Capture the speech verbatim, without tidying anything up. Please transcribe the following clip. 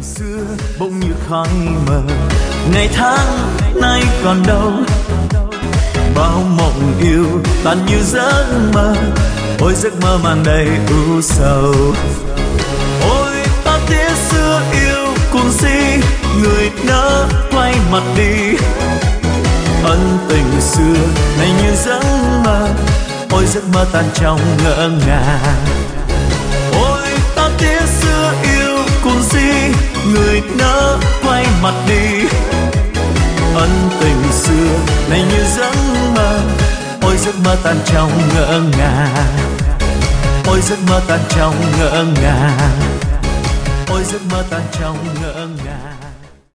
xưa bỗng như khói mờ, ngày tháng nay còn đâu, bao mộng yêu tan như giấc mơ, ôi giấc mơ mang đầy u sầu. Ôi ta tiếc xưa yêu cùng si, người nỡ quay mặt đi, ân tình xưa này như giấc mơ, ôi giấc mơ tan trong ngỡ ngàng. Ôi ta tiếc xưa yêu cùng si, người nỡ quay mặt đi, ân tình xưa này như giấc mơ, ôi giấc mơ tan trong ngỡ ngàng, ôi giấc mơ tan trong ngỡ ngàng, ôi giấc mơ tan trong ngỡ ngàng.